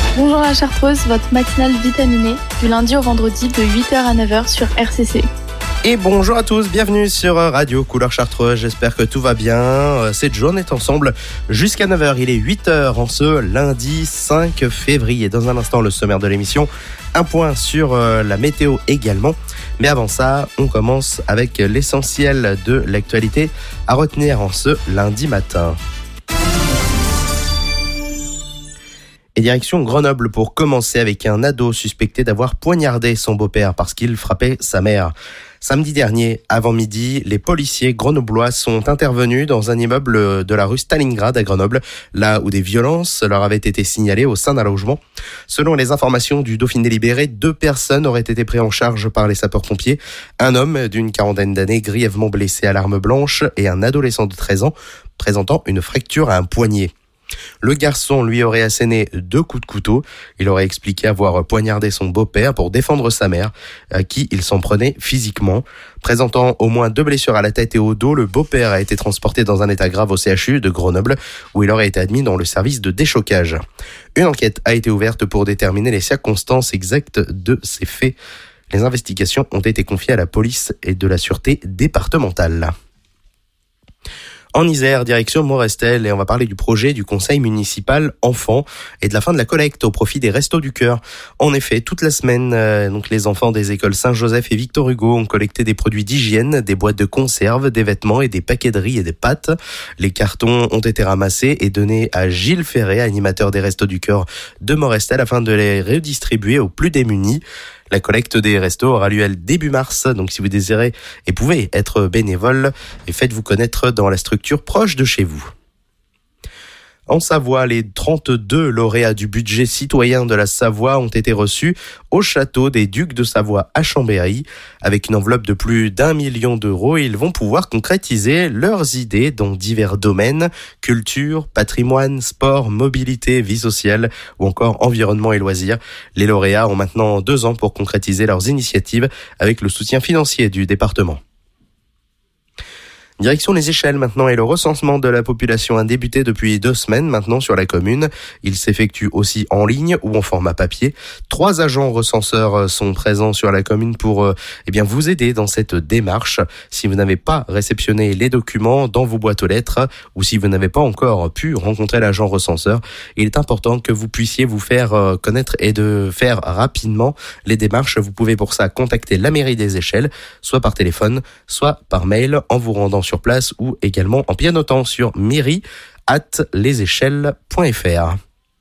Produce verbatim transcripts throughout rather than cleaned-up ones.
Bonjour la Chartreuse, votre matinale vitaminée, du lundi au vendredi de huit heures à neuf heures sur R C C. Et bonjour à tous, bienvenue sur Radio Couleur Chartreuse, j'espère que tout va bien. Cette journée est ensemble jusqu'à neuf heures, il est huit heures en ce lundi cinq février. Dans un instant, le sommaire de l'émission, un point sur la météo également. Mais avant ça, on commence avec l'essentiel de l'actualité à retenir en ce lundi matin. Et direction Grenoble pour commencer avec un ado suspecté d'avoir poignardé son beau-père parce qu'il frappait sa mère. Samedi dernier, avant midi, les policiers grenoblois sont intervenus dans un immeuble de la rue Stalingrad à Grenoble, là où des violences leur avaient été signalées au sein d'un logement. Selon les informations du Dauphiné Libéré, deux personnes auraient été prises en charge par les sapeurs-pompiers. Un homme d'une quarantaine d'années grièvement blessé à l'arme blanche et un adolescent de treize ans présentant une fracture à un poignet. Le garçon lui aurait asséné deux coups de couteau. Il aurait expliqué avoir poignardé son beau-père pour défendre sa mère, à qui il s'en prenait physiquement. Présentant au moins deux blessures à la tête et au dos, le beau-père a été transporté dans un état grave au C H U de Grenoble, où il aurait été admis dans le service de déchocage. Une enquête a été ouverte pour déterminer les circonstances exactes de ces faits. Les investigations ont été confiées à la police et de la sûreté départementale. En Isère, direction Morestel, et on va parler du projet du conseil municipal enfants et de la fin de la collecte au profit des Restos du Cœur. En effet, toute la semaine, euh, donc les enfants des écoles Saint-Joseph et Victor Hugo ont collecté des produits d'hygiène, des boîtes de conserve, des vêtements et des paquets de riz et des pâtes. Les cartons ont été ramassés et donnés à Gilles Ferré, animateur des Restos du Cœur de Morestel, afin de les redistribuer aux plus démunis. La collecte des restos aura lieu début mars, donc si vous désirez et pouvez être bénévole, et faites-vous connaître dans la structure proche de chez vous. En Savoie, les trente-deux lauréats du budget citoyen de la Savoie ont été reçus au château des Ducs de Savoie à Chambéry. Avec une enveloppe de plus d'un million d'euros, ils vont pouvoir concrétiser leurs idées dans divers domaines, culture, patrimoine, sport, mobilité, vie sociale ou encore environnement et loisirs. Les lauréats ont maintenant deux ans pour concrétiser leurs initiatives avec le soutien financier du département. Direction les Échelles maintenant, et le recensement de la population a débuté depuis deux semaines maintenant sur la commune. Il s'effectue aussi en ligne ou en format papier. Trois agents recenseurs sont présents sur la commune pour euh, eh bien vous aider dans cette démarche. Si vous n'avez pas réceptionné les documents dans vos boîtes aux lettres ou si vous n'avez pas encore pu rencontrer l'agent recenseur, il est important que vous puissiez vous faire euh, connaître et de faire rapidement les démarches. Vous pouvez pour ça contacter la mairie des Échelles, soit par téléphone, soit par mail en vous rendant sur place ou également en pianotant sur mairie arobase leséchelles point f r.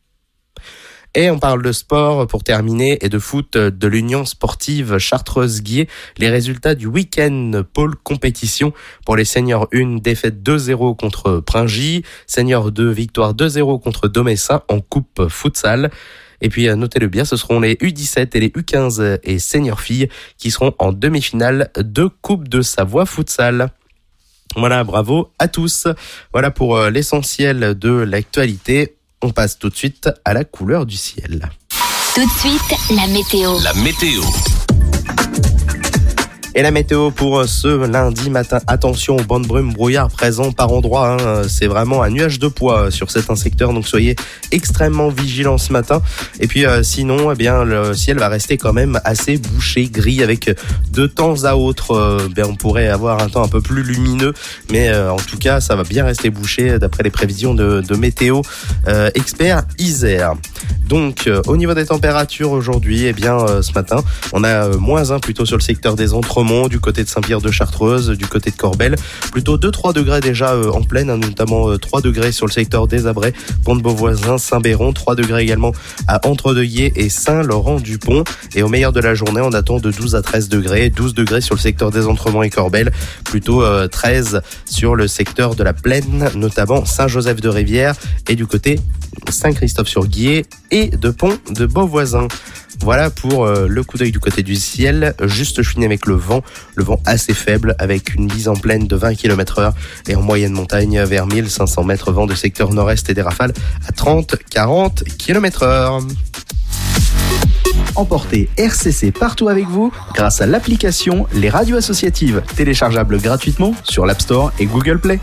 Et on parle de sport pour terminer et de foot de l'Union sportive Chartreuse-Guiers. Les résultats du week-end pôle compétition pour les seniors un, défaite deux zéro contre Pringy. Seniors deux, victoire deux zéro contre Domessin en coupe futsal. Et puis, notez-le bien, ce seront les U dix-sept et les U quinze et seniors filles qui seront en demi-finale de Coupe de Savoie futsal. Voilà, bravo à tous. Voilà pour l'essentiel de l'actualité. On passe tout de suite à la couleur du ciel. Tout de suite, la météo. La météo. Et la météo pour ce lundi matin, attention aux bandes brumes, brouillard présent par endroits, hein. C'est vraiment un nuage de poids sur certains secteurs, donc soyez extrêmement vigilants ce matin. Et puis euh, sinon, eh bien le ciel va rester quand même assez bouché, gris, avec de temps à autre, euh, ben, on pourrait avoir un temps un peu plus lumineux, mais euh, en tout cas, ça va bien rester bouché d'après les prévisions de, de météo euh, expert Isère. Donc, euh, au niveau des températures aujourd'hui, eh bien euh, ce matin, on a euh, moins un plutôt sur le secteur des Entremonts, du côté de Saint-Pierre de Chartreuse, du côté de Corbel, plutôt deux trois degrés déjà euh, en pleine, hein, notamment euh, trois degrés sur le secteur des Abrets, Pont-de-Beauvoisin, Saint-Béron, trois degrés également à Entre-Deuillé et Saint-Laurent-du-Pont. Et au meilleur de la journée, on attend de douze à treize degrés, douze degrés sur le secteur des Entremonts et Corbel, plutôt euh, treize sur le secteur de la Plaine, notamment Saint-Joseph-de-Rivière et du côté Saint-Christophe-sur-Guiers et de Pont-de-Beauvoisin. Voilà pour euh, le coup d'œil du côté du ciel. Juste fini avec le vent, le vent assez faible avec une bise en pleine de vingt kilomètres heure et en moyenne montagne vers mille cinq cents mètres, vent de secteur nord-est et des rafales à trente à quarante kilomètres heure. Emportez R C C partout avec vous grâce à l'application Les Radios Associatives, téléchargeable gratuitement sur l'App Store et Google Play.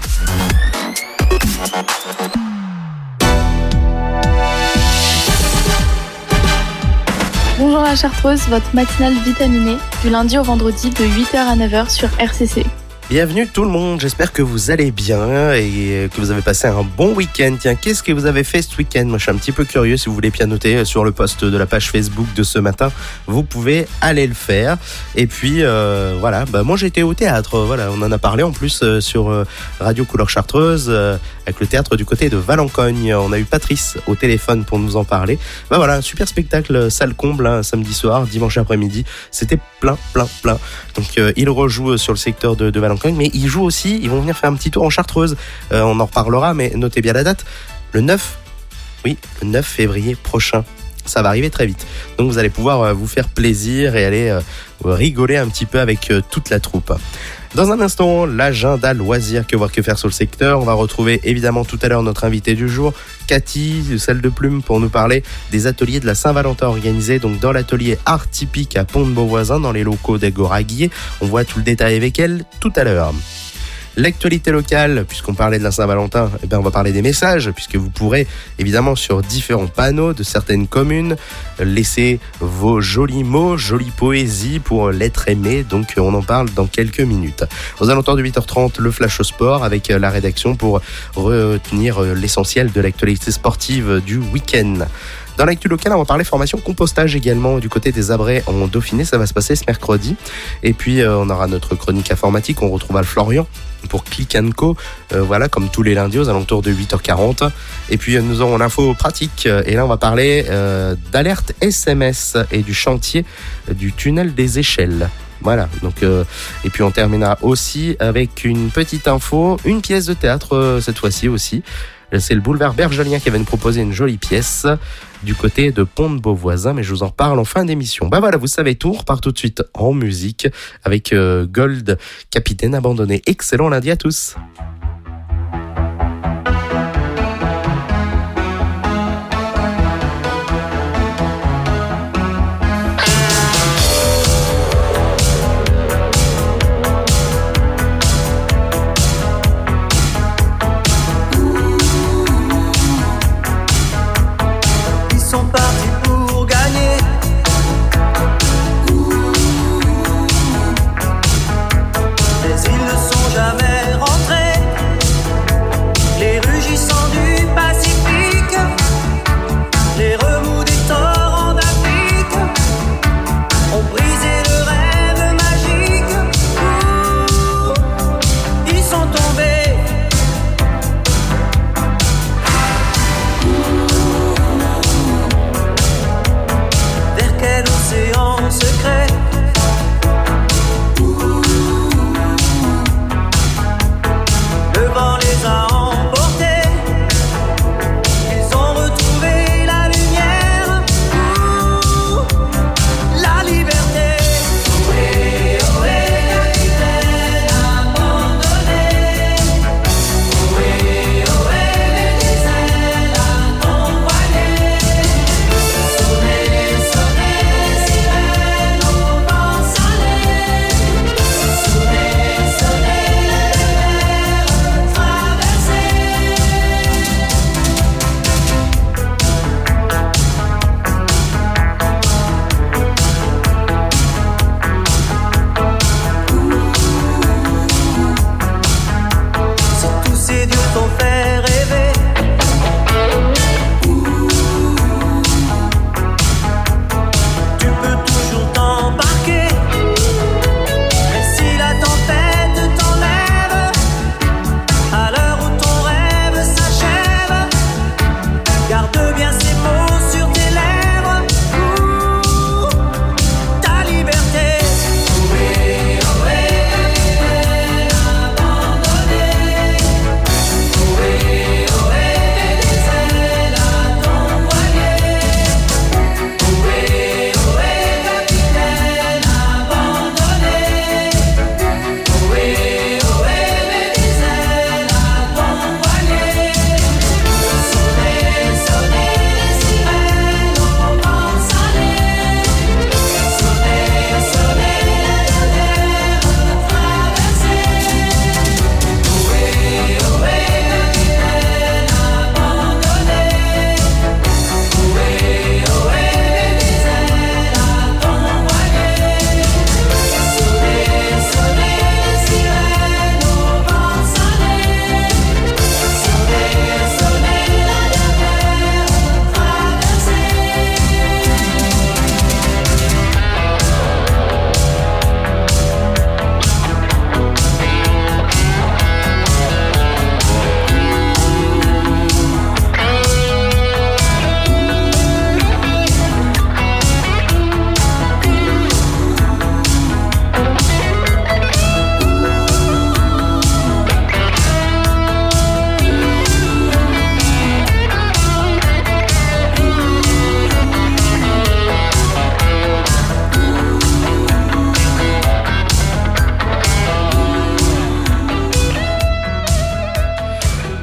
Bonjour la Chartreuse, votre matinale vitaminée, du lundi au vendredi de huit heures à neuf heures sur R C C. Bienvenue tout le monde, j'espère que vous allez bien et que vous avez passé un bon week-end. Tiens, qu'est-ce que vous avez fait ce week-end? Moi je suis un petit peu curieux, si vous voulez pianoter sur le post de la page Facebook de ce matin, vous pouvez aller le faire. Et puis euh, voilà, bah, moi j'étais au théâtre, voilà, on en a parlé en plus euh, sur euh, Radio Couleur Chartreuse, euh, avec le théâtre du côté de Valencogne. On a eu Patrice au téléphone pour nous en parler. Bah voilà, un super spectacle, salle comble, hein, samedi soir, dimanche après-midi, c'était plein, plein, plein. Donc euh, il rejoue sur le secteur de, de Valencogne. Mais ils jouent aussi, ils vont venir faire un petit tour en Chartreuse. Euh, on en reparlera, mais notez bien la date. Le neuf, oui, le neuf février prochain. Ça va arriver très vite. Donc vous allez pouvoir euh, vous faire plaisir et aller euh, rigoler un petit peu avec euh, toute la troupe. Dans un instant, l'agenda loisirs, que voir que faire sur le secteur. On va retrouver évidemment tout à l'heure notre invité du jour, Cathy, celle de Plume, pour nous parler des ateliers de la Saint-Valentin organisés donc dans l'atelier Art Typique à Pont-de-Beauvoisin, dans les locaux d'Agora Guillet. On voit tout le détail avec elle tout à l'heure. L'actualité locale, puisqu'on parlait de la Saint-Valentin, eh bien on va parler des messages, puisque vous pourrez évidemment sur différents panneaux de certaines communes laisser vos jolis mots, jolie poésie pour l'être aimé. Donc on en parle dans quelques minutes. Aux alentours de huit heures trente, le Flash au Sport avec la rédaction pour retenir l'essentiel de l'actualité sportive du week-end. Dans l'actu locale, on va parler formation compostage également du côté des Abrets en Dauphiné. Ça va se passer ce mercredi. Et puis, euh, on aura notre chronique informatique. On retrouve Al Florian pour Click and Co. Euh, voilà, comme tous les lundis aux alentours de huit heures quarante. Et puis, euh, nous aurons l'info pratique. Et là, on va parler euh, d'alerte S M S et du chantier euh, du tunnel des échelles. Voilà, donc euh, et puis on terminera aussi avec une petite info, une pièce de théâtre euh, cette fois-ci aussi. C'est le boulevard Bergelien qui va nous proposer une jolie pièce du côté de Pont-de-Beauvoisin, mais je vous en parle en fin d'émission. Bah voilà, vous savez tout, on repart tout de suite en musique avec euh, Gold, Capitaine Abandonné. Excellent lundi à tous.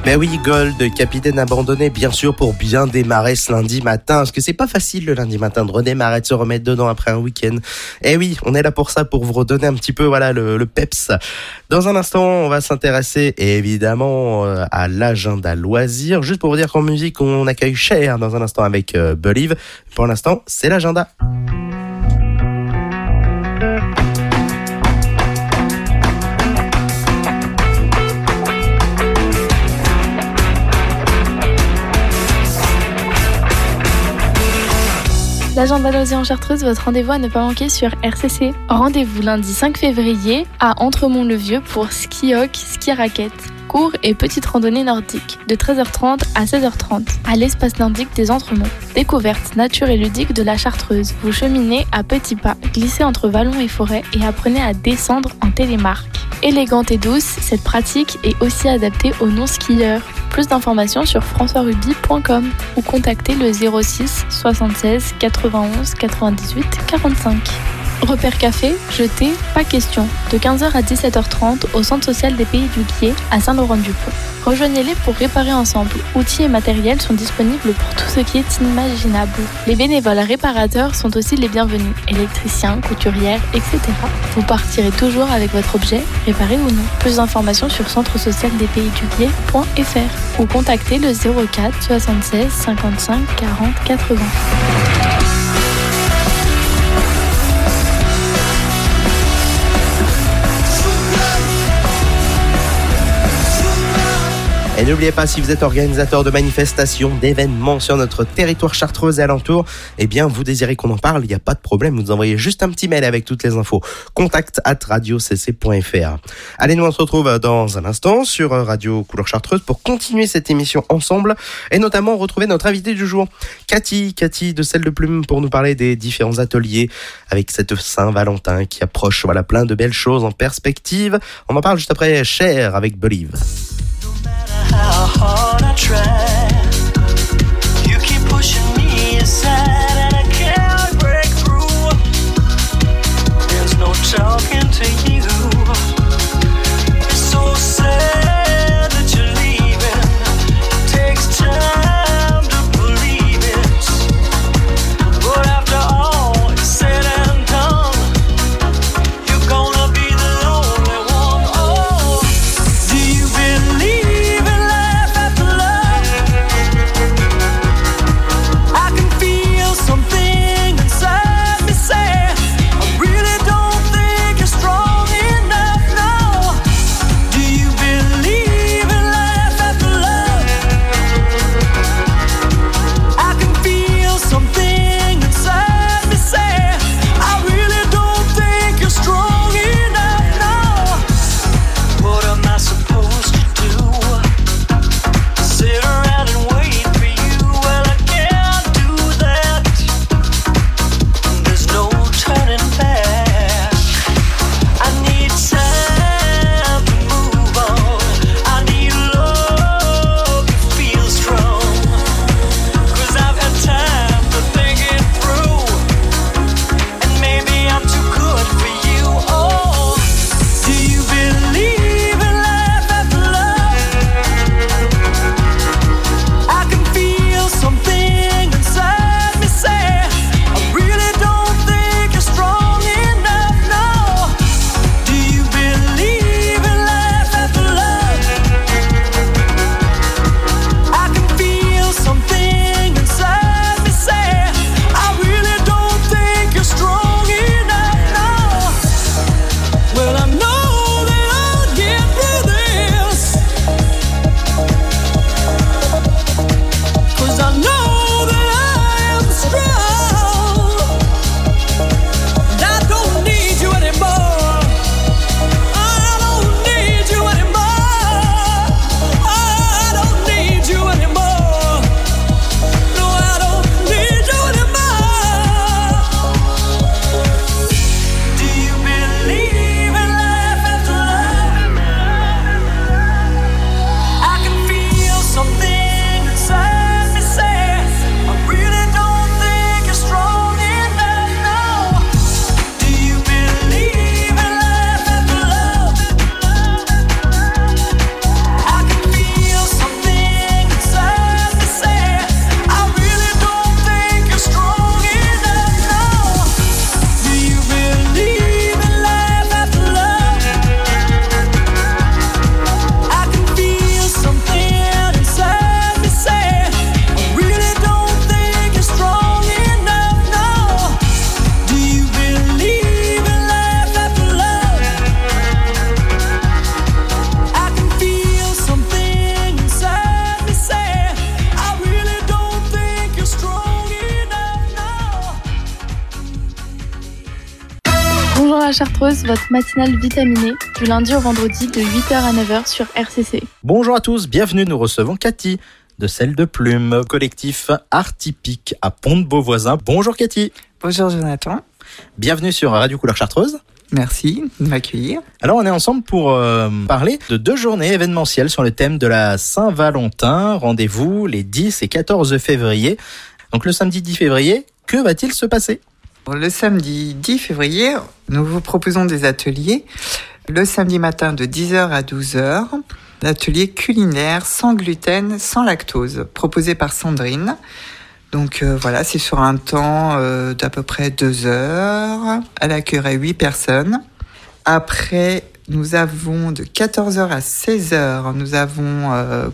Ben oui, Gold, capitaine abandonné, bien sûr, pour bien démarrer ce lundi matin. Parce que c'est pas facile le lundi matin de redémarrer, de se remettre dedans après un week-end. Eh oui, on est là pour ça, pour vous redonner un petit peu, voilà, le, le peps. Dans un instant, on va s'intéresser, évidemment, à l'agenda loisirs. Juste pour vous dire qu'en musique, on accueille Cher dans un instant avec euh, Believe. Pour l'instant, c'est l'agenda. L'agenda loisirs en Chartreuse, votre rendez-vous à ne pas manquer sur R C C. Rendez-vous lundi cinq février à Entremont-le-Vieux pour ski hoc, ski raquette, cours et petite randonnée nordique de treize heures trente à seize heures trente à l'espace nordique des Entremonts. Découverte nature et ludique de la Chartreuse. Vous cheminez à petits pas, glissez entre vallons et forêts et apprenez à descendre en télémarque. Élégante et douce, cette pratique est aussi adaptée aux non-skieurs. Plus d'informations sur françois ruby point com ou contactez le zéro six soixante-seize quatre-vingt-onze quatre-vingt-dix-huit quarante-cinq. Repère café, jeté, pas question, de quinze heures à dix-sept heures trente au centre social des Pays du Guiers à Saint-Laurent-du-Pont. Rejoignez-les pour réparer ensemble. Outils et matériels sont disponibles pour tout ce qui est inimaginable. Les bénévoles réparateurs sont aussi les bienvenus, électriciens, couturières, et cetera. Vous partirez toujours avec votre objet, réparé ou non. Plus d'informations sur centre social des pays du guiers point f r ou contactez le zéro quatre soixante-seize cinquante-cinq quarante quatre-vingts. Et n'oubliez pas, si vous êtes organisateur de manifestations, d'événements sur notre territoire chartreuse et alentour, eh bien, vous désirez qu'on en parle, il n'y a pas de problème, vous nous envoyez juste un petit mail avec toutes les infos. Contact at radio c c point f r. Allez, nous on se retrouve dans un instant sur Radio Couleur Chartreuse pour continuer cette émission ensemble et notamment retrouver notre invité du jour, Cathy, Cathy de Sel de Plume, pour nous parler des différents ateliers avec cette Saint-Valentin qui approche, voilà, plein de belles choses en perspective. On en parle juste après Cher avec Believe. How hard I try, you keep pushing me aside and I can't break through. There's no talking to you. It's so sad that you're leaving. It takes time to believe it, but after all is said and done, you're gonna be the only one. Oh, do you believe? la Chartreuse, votre matinale vitaminée, du lundi au vendredi de huit heures à neuf heures sur R C C. Bonjour à tous, bienvenue, nous recevons Cathy de Celle de Plume, collectif Art Typique à Pont-de-Beauvoisin. Bonjour Cathy. Bonjour Jonathan. Bienvenue sur Radio Couleur Chartreuse. Merci de m'accueillir. Alors on est ensemble pour euh, parler de deux journées événementielles sur le thème de la Saint-Valentin. Rendez-vous les dix et quatorze février. Donc le samedi dix février, que va-t-il se passer ? Le samedi dix février, nous vous proposons des ateliers. Le samedi matin de dix heures à douze heures, l'atelier culinaire sans gluten, sans lactose, proposé par Sandrine. Donc euh, voilà, c'est sur un temps euh, d'à peu près deux heures. Elle accueillerait huit personnes. Après, nous avons de quatorze heures à seize heures, nous avons euh,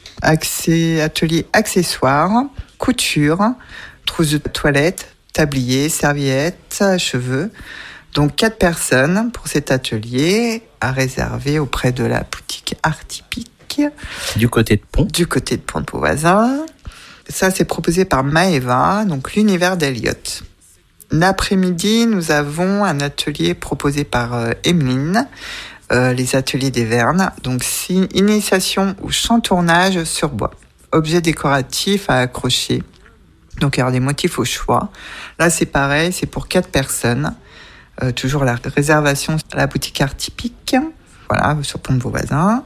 accès, atelier accessoires, couture, trousse de toilette, tablier, serviettes, cheveux. Donc quatre personnes pour cet atelier à réserver auprès de la boutique Art Typique. Du côté de Pont. Du côté de Pont-de-Beauvoisin. Ça, c'est proposé par Maëva, donc l'univers d'Eliott. L'après-midi, nous avons un atelier proposé par euh, Emeline, euh, les ateliers des Vernes. Donc, c'est une initiation au chantournage sur bois. Objets décoratifs à accrocher. Donc, il y aura des motifs au choix. Là, c'est pareil, c'est pour quatre personnes. Euh, toujours la réservation à la boutique Art Typique. Voilà, sur Pont-de-Beauvoisin.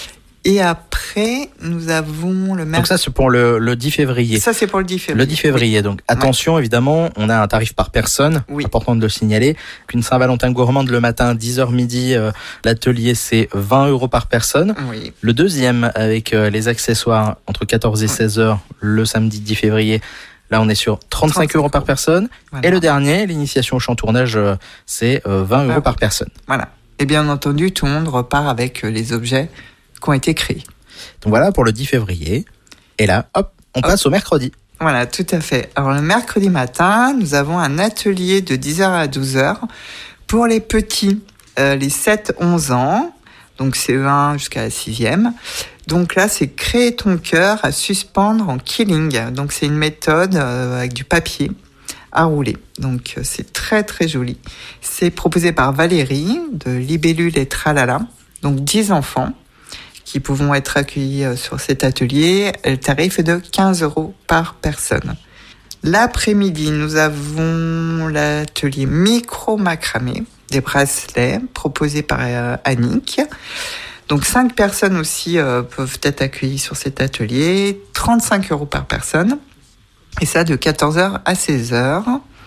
Et après, nous avons le mercredi. Donc ça, c'est pour le, le dix février. Ça, c'est pour le dix février. Le dix février, donc attention, ouais. Évidemment, on a un tarif par personne, oui. Important de le signaler. Qu'une Saint-Valentin gourmande le matin, dix heures midi, euh, l'atelier, c'est vingt euros par personne. Oui. Le deuxième, avec euh, les accessoires, entre quatorze et seize heures, le samedi dix février, là, on est sur trente-cinq euros par personne. Voilà. Et le dernier, l'initiation au chantournage, euh, c'est euh, vingt euros par personne. Voilà. Et bien entendu, tout le monde repart avec euh, les objets qui ont été créés. Donc voilà pour le dix février. Et là, hop, on hop. passe au mercredi. Voilà, tout à fait. Alors le mercredi matin, nous avons un atelier de dix heures à douze heures pour les petits, euh, les sept à onze ans, donc C E un jusqu'à la sixième. Donc là, c'est créer ton cœur à suspendre en killing. Donc c'est une méthode euh, avec du papier à rouler. Donc c'est très très joli. C'est proposé par Valérie de Libellule et Tralala. Donc dix enfants qui pourront être accueillis sur cet atelier. Le tarif est de quinze euros par personne. L'après-midi, nous avons l'atelier micro-macramé, des bracelets proposés par euh, Annick. Donc cinq personnes aussi euh, peuvent être accueillies sur cet atelier, trente-cinq euros par personne. Et ça de quatorze heures à seize heures.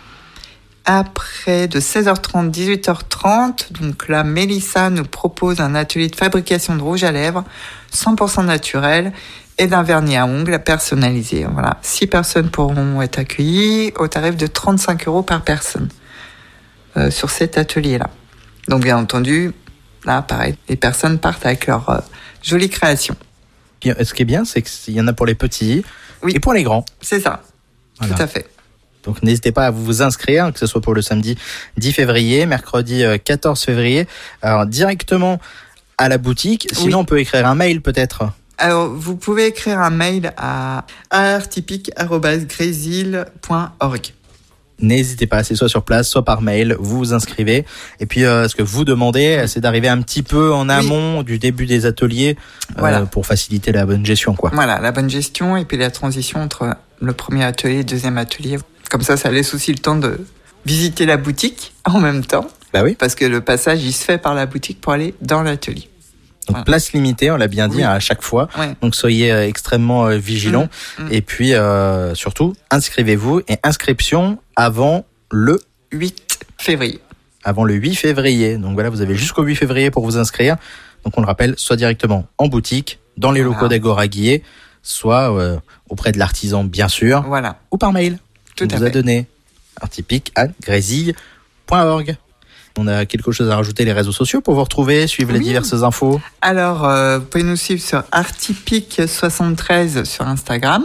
Après, de seize heures trente à dix-huit heures trente, donc là, Mélissa nous propose un atelier de fabrication de rouge à lèvres cent pour cent naturel et d'un vernis à ongles personnalisé. Voilà, six personnes pourront être accueillies au tarif de trente-cinq euros par personne euh, sur cet atelier-là. Donc, bien entendu, là, pareil, les personnes partent avec leur euh, jolie création. Ce qui est bien, c'est qu'il y en a pour les petits oui. et pour les grands. C'est ça, voilà. Tout à fait. Donc n'hésitez pas à vous inscrire, que ce soit pour le samedi dix février, mercredi quatorze février, alors directement à la boutique. Sinon, oui. On peut écrire un mail peut-être. Alors, vous pouvez écrire un mail à arttypique arobase grésil point org. N'hésitez pas, c'est soit sur place, soit par mail, vous vous inscrivez. Et puis, euh, ce que vous demandez, c'est d'arriver un petit peu en amont oui. du début des ateliers voilà. euh, pour faciliter la bonne gestion, quoi. Voilà, la bonne gestion et puis la transition entre le premier atelier et le deuxième atelier. Comme ça, ça laisse aussi le temps de visiter la boutique en même temps. Bah oui. Parce que le passage, il se fait par la boutique pour aller dans l'atelier. Donc voilà. Place limitée, on l'a bien dit oui. à chaque fois. Ouais. Donc soyez euh, extrêmement euh, vigilants. Mmh, mmh. Et puis euh, surtout, inscrivez-vous et inscription avant le huit février. Avant le huit février. Donc voilà, vous avez jusqu'au huit février pour vous inscrire. Donc on le rappelle, soit directement en boutique, dans les voilà. locaux d'Agora Guillet, soit euh, auprès de l'artisan bien sûr, voilà. ou par mail. Tout on à vous fait. a donné arttypique arobase grésil point org. On a quelque chose à rajouter, les réseaux sociaux pour vous retrouver, suivre oui. les diverses infos. Alors, euh, vous pouvez nous suivre sur arttypique soixante-treize sur Instagram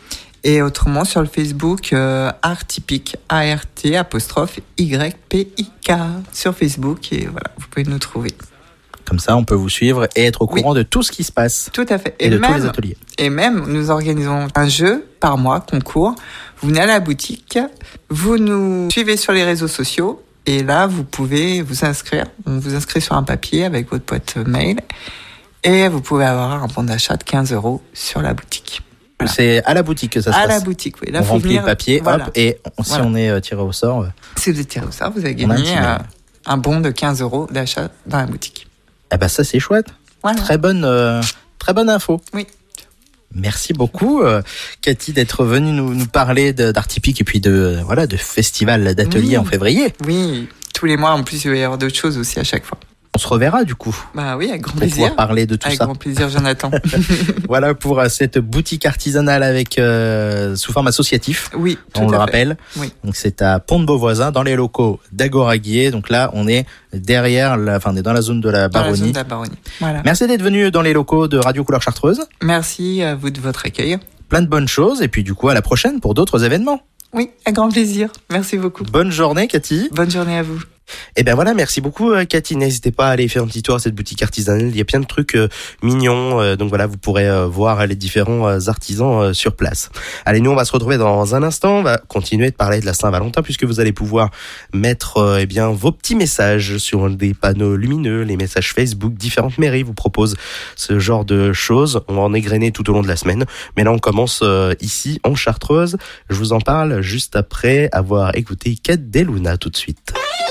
et autrement sur le Facebook euh, arttypique A R T apostrophe Y P I K sur Facebook et voilà, vous pouvez nous trouver. Comme ça, on peut vous suivre et être au courant oui. de tout ce qui se passe. Tout à fait. Et, et de même, tous les ateliers. Et même, nous organisons un jeu par mois, concours. Vous venez à la boutique, vous nous suivez sur les réseaux sociaux Et là, vous pouvez vous inscrire. On vous inscrit sur un papier avec votre boîte mail. Et vous pouvez avoir un bon d'achat de quinze euros sur la boutique. Voilà. C'est à la boutique que ça se à passe. À la boutique, oui. Là, on faut remplit venir, le papier, voilà. hop, et on, si voilà. on est tiré au sort... Euh, si vous êtes tiré au sort, vous avez gagné un, un bon de quinze euros d'achat dans la boutique. Eh ben ça, c'est chouette. Voilà. Très bonne, euh, très bonne info. Oui. Merci beaucoup, euh, Cathy, d'être venue nous, nous parler de, d'Art Typique et puis de, euh, voilà, de festival d'atelier oui. en février. Oui, tous les mois, en plus, il va y avoir d'autres choses aussi à chaque fois. On se reverra du coup. Bah oui, avec grand pour plaisir. Pour pouvoir parler de tout avec ça. Avec grand plaisir, Jonathan. Voilà pour euh, cette boutique artisanale avec euh, sous forme associatif. Oui, tout on à le fait. rappelle. Oui. Donc c'est à Pont-de-Beauvoisin, dans les locaux d'Agora-Guier. Donc là, on est derrière, la, enfin, on est dans la zone de la Baronnie. Dans la zone de la Baronnie. Voilà. Merci d'être venu dans les locaux de Radio Couleur Chartreuse. Merci à vous de votre accueil. Plein de bonnes choses et puis du coup à la prochaine pour d'autres événements. Oui, avec grand plaisir. Merci beaucoup. Bonne journée, Cathy. Bonne journée à vous. Et ben voilà, merci beaucoup Cathy. N'hésitez pas à aller faire un petit tour à cette boutique artisanale. Il y a plein de trucs euh, mignons. Euh, donc voilà, vous pourrez euh, voir les différents euh, artisans euh, sur place. Allez, nous on va se retrouver dans un instant. On va continuer de parler de la Saint-Valentin puisque vous allez pouvoir mettre euh, eh bien vos petits messages sur des panneaux lumineux, les messages Facebook. Différentes mairies vous proposent ce genre de choses. On va en égrener tout au long de la semaine. Mais là on commence euh, ici en Chartreuse. Je vous en parle juste après avoir écouté Cat Deluna tout de suite.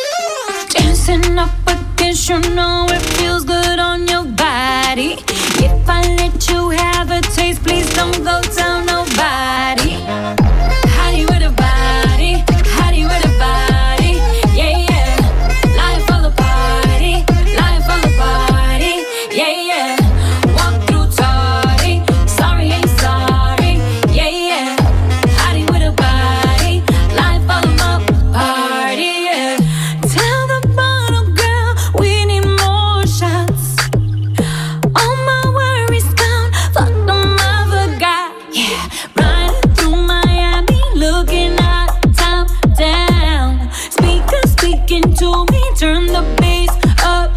Dancing up against you, know it feels good on your body. If I let you have a taste, please don't go tell nobody. Hottie with a body, hottie with a body, yeah, yeah. Life of the party, life of the party, yeah, yeah. Walk through tardy, sorry ain't sorry, yeah, yeah. Hottie with a body, life of the party, yeah. Tell the bottle girl we need more shots. All my worries gone, fuck them other guy. Yeah, riding through Miami, looking at top down. Speaker speaking to me, turn the bass up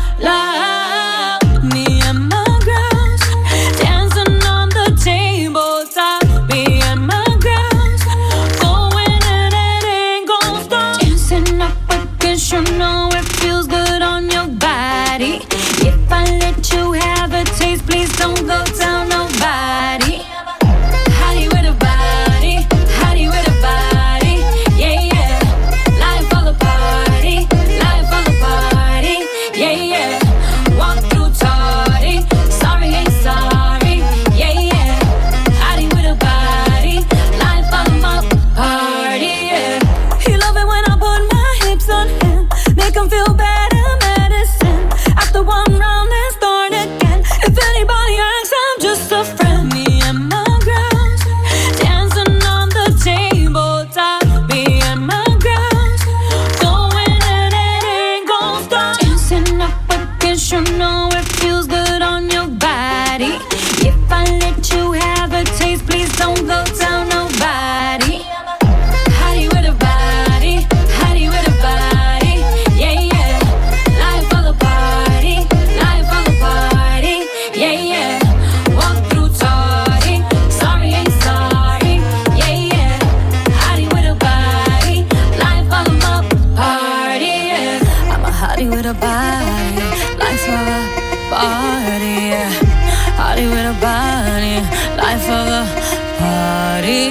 loud. Me and my girls dancing on the tabletop. Me and my girls going and it ain't gon' stop. Dancing up against you, know it feels good on your body. If I let you have a taste, please don't go tell nobody. Hottie with a body, hottie with a body, yeah, yeah. Life of the party, life of the party, yeah, yeah. Walk through tardy, sorry ain't sorry, yeah, yeah. Hottie with a body, life of the party, yeah. He love it when I put my hips on him, make him feel better, medicine. After one round, then start again. If anybody asks, I'm just a friend. Me and my girls dancing on the tabletop. Me and my girls going and it ain't gon' stop. Dancing up against you, know it feels good on your body. If I let you have a taste, please don't go tell nobody. Hottie with a body, hottie with a body, yeah, yeah. Life of the party, life of the party, yeah, yeah. Walk through tardy, sorry ain't sorry, yeah, yeah. Hottie with a body, life of the party, yeah. I'm a hottie with a body, life of the party, yeah. Hottie with a body, life of the party.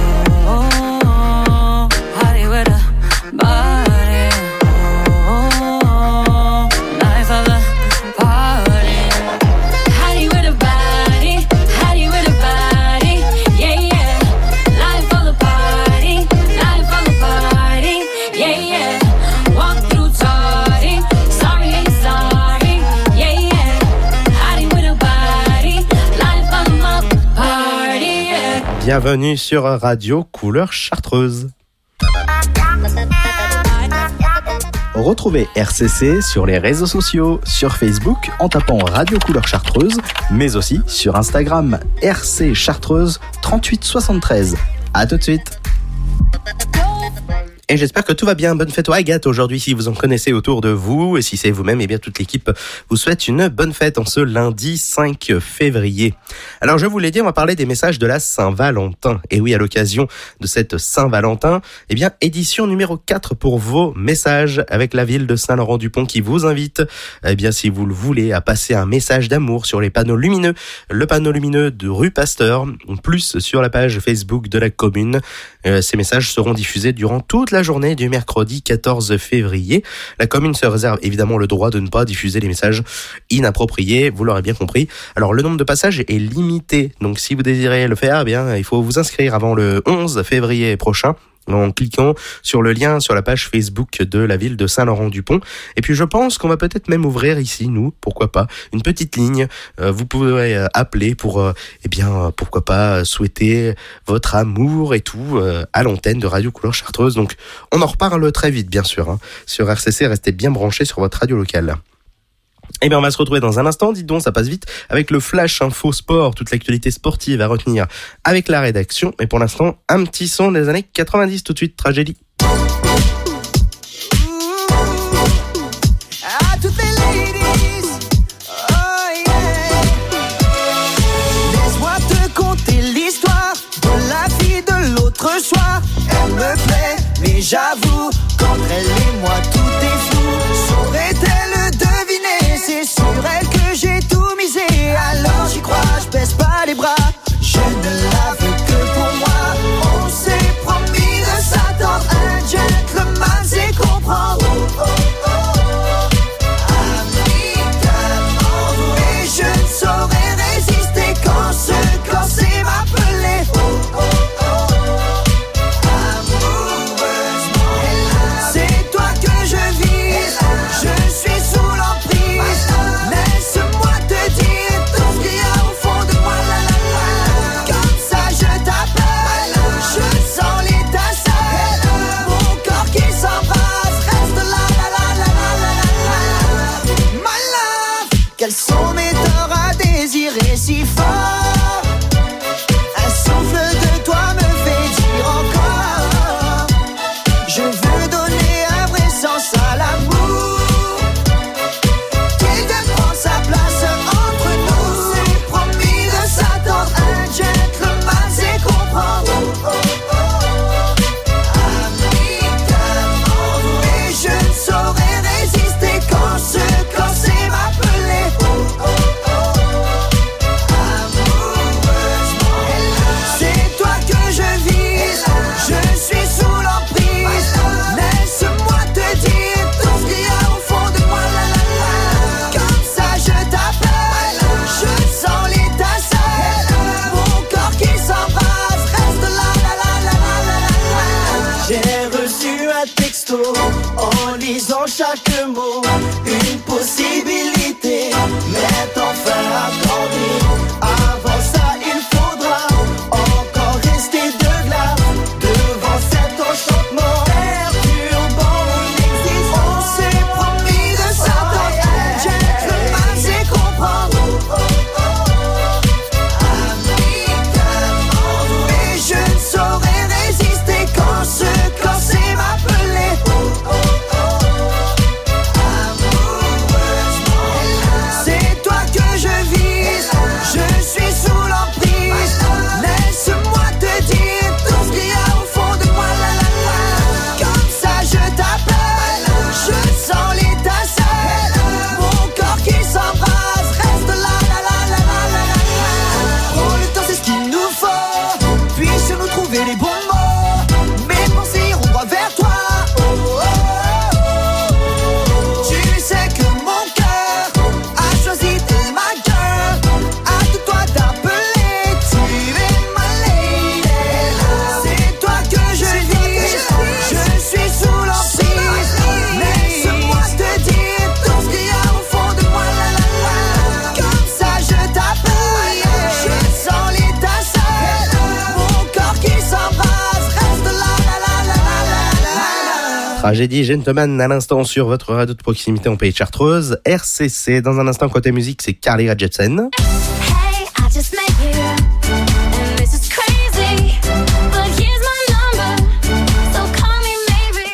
Oh, hottie with a body. Oh, life of the party. Hottie with a body, hottie with a body, yeah, yeah. Life of the party, life of the party, yeah, yeah. Walk through tardy, sorry ain't sorry, yeah, yeah. Hottie with a body, life of the party, yeah. Bienvenue sur Radio Couleur Chartreuse. Retrouvez R C C sur les réseaux sociaux, sur Facebook en tapant Radio Couleur Chartreuse, mais aussi sur Instagram R C Chartreuse trente-huit soixante-treize. À tout de suite. Et j'espère que tout va bien. Bonne fête aux Agathe aujourd'hui si vous en connaissez autour de vous. Et si c'est vous-même, eh bien toute l'équipe vous souhaite une bonne fête en ce lundi cinq février. Alors je vous l'ai dit, on va parler des messages de la Saint-Valentin. Et oui, à l'occasion de cette Saint-Valentin, eh bien édition numéro quatre pour vos messages avec la ville de Saint-Laurent-du-Pont qui vous invite, eh bien si vous le voulez, à passer un message d'amour sur les panneaux lumineux. Le panneau lumineux de rue Pasteur, plus sur la page Facebook de la commune. Euh, ces messages seront diffusés durant toute la journée du mercredi quatorze février. La commune se réserve évidemment le droit de ne pas diffuser les messages inappropriés, vous l'aurez bien compris. Alors le nombre de passages est limité, donc si vous désirez le faire, eh bien il faut vous inscrire avant le onze février prochain en cliquant sur le lien sur la page Facebook de la ville de Saint-Laurent-du-Pont. Et puis je pense qu'on va peut-être même ouvrir ici, nous, pourquoi pas, une petite ligne. Euh, vous pouvez euh, appeler pour, euh, eh bien, euh, pourquoi pas, souhaiter votre amour et tout euh, à l'antenne de Radio Couleur Chartreuse. Donc on en reparle très vite, bien sûr. Hein. Sur R C C, restez bien branchés sur votre radio locale. Eh bien, on va se retrouver dans un instant, dites donc, ça passe vite, avec le Flash Info Sport, toute l'actualité sportive à retenir avec la rédaction. Mais pour l'instant, un petit son des années quatre-vingt-dix tout de suite, Tragédie. À toutes les ladies, oh yeah. Laisse-moi te conter l'histoire de la vie de l'autre soir. Elle me plaît, mais j'avoue, qu'entre elle et moi tout est flou. Saurait-elle deviner? C'est sur elle que j'ai tout misé. Alors j'y crois, je baisse pas les bras. Je ne la veux que pour moi. On s'est promis de s'attendre. Un gentleman sait comprendre. Oh, oh, oh. Amicalement voué, je ne saurais résister quand ce corset m'appelait. Oh, oh, oh. Amoureusement, c'est toi que je vise. Je suis sous l'emprise. Laisse-moi te dire tout ce qu'il y a au fond de moi. La, la, la. Comme ça je t'appelle. Je sens l'étincelle. Mon corps qui s'embrase. Reste là, la, la, la, la, la, la. My love, quels sont mes torts à désirer si fort? Un souffle de toi me fait dire encore. Je veux donner un vrai sens à l'amour. Qu'il te prend sa place entre nous. C'est promis de s'attendre. Un gentleman sait comprendre. Oh, oh, oh. Amicalement voué, je ne saurais résister quand ce corset m'appelait. Oh, oh, oh. Amoureusement, c'est toi que je vise. Je suis sous l'emprise. Laisse-moi te dire tout ce qu'il y a au fond de moi. La, la, la. Comme ça je t'appelle. Je sens l'étincelle. Mon corps qui s'embrase. Reste là, la, la, la, la, la, la. J'ai reçu un texto en lisant chaque mot. Une possibilité m'est enfin accordée. Avant ça il faudra encore rester de glace devant cet enchantement perturbant mon existence. On s'est promis de s'attendre. Un gentleman sait comprendre. Oh, oh, oh. Amicalement voué, je ne saurais résister quand ce corset m'appelait. Oh, oh, oh. Amoureusement, c'est toi que je vise. Je suis sous l'emprise. Laisse-moi te dire tout ce qu'il y a au fond de moi. La, la, la. Comme ça je t'appelle. Je sens l'étincelle. Mon corps qui s'embrase. Reste là, la, la, la, la, la, la. Prends le temps, c'est ce qu'il nous faut. Puissions-nous trouver les bons mots. Mes pensées iront droit vers toi. Oh, oh, oh, oh. Tu sais que mon cœur a choisi tes ma girl. Hâte-toi d'appeler, tu es ma lady. C'est toi que je vise. Je suis sous l'emprise. Laisse-moi te dire tout ce qu'il y a au fond de moi. La, la, la. Comme ça je t'appelle. Je sens l'étincelle. Mon corps qui s'embrase. Reste là, la, la, la, la, la, la. Tragédie Gentleman à l'instant sur votre radio de proximité en Pays de Chartreuse, R C C. Dans un instant, côté musique, c'est Carly Rae Jepsen. Hey, I just met you, and this is crazy. But here's my number, so call me maybe.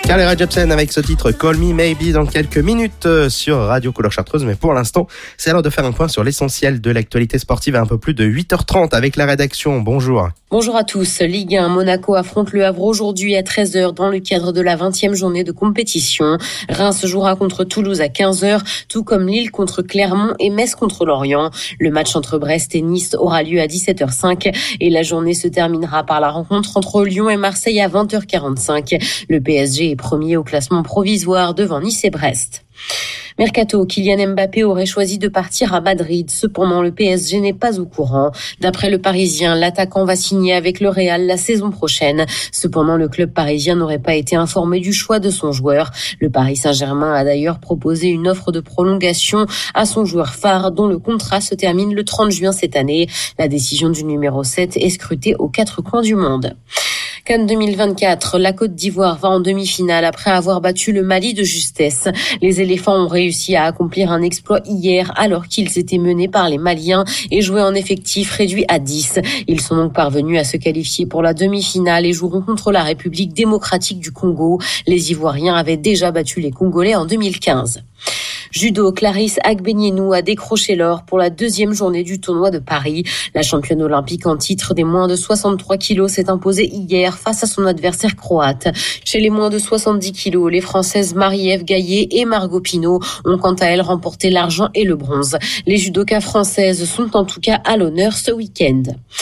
Carly Rae Jepsen avec ce titre Call Me Maybe dans quelques minutes sur Radio Couleur Chartreuse. Mais pour l'instant, c'est l'heure de faire un point sur l'essentiel de l'actualité sportive à un peu plus de huit heures trente avec la rédaction. Bonjour. Bonjour à tous. Ligue un, Monaco affronte le Havre aujourd'hui à treize heures dans le cadre de la vingtième journée de compétition. Reims jouera contre Toulouse à quinze heures, tout comme Lille contre Clermont et Metz contre Lorient. Le match entre Brest et Nice aura lieu à dix-sept heures cinq et la journée se terminera par la rencontre entre Lyon et Marseille à vingt heures quarante-cinq. Le P S G est premier au classement provisoire devant Nice et Brest. Mercato, Kylian Mbappé aurait choisi de partir à Madrid. Cependant, le P S G n'est pas au courant. D'après le Parisien, l'attaquant va signer avec le Real la saison prochaine. Cependant, le club parisien n'aurait pas été informé du choix de son joueur. Le Paris Saint-Germain a d'ailleurs proposé une offre de prolongation à son joueur phare dont le contrat se termine le trente juin cette année. La décision du numéro sept est scrutée aux quatre coins du monde. CAN deux mille vingt-quatre, la Côte d'Ivoire va en demi-finale après avoir battu le Mali de justesse. Les éléphants ont réussi à accomplir un exploit hier alors qu'ils étaient menés par les Maliens et jouaient en effectif réduit à dix. Ils sont donc parvenus à se qualifier pour la demi-finale et joueront contre la République démocratique du Congo. Les Ivoiriens avaient déjà battu les Congolais en deux mille quinze. Judo, Clarisse Agbenienou a décroché l'or pour la deuxième journée du tournoi de Paris. La championne olympique en titre des moins de soixante-trois kilos s'est imposée hier face à son adversaire croate. Chez les moins de soixante-dix kilos, les Françaises Marie-Ève Gaillet et Margot Pinault ont quant à elles remporté l'argent et le bronze. Les judokas françaises sont en tout cas à l'honneur ce week-end.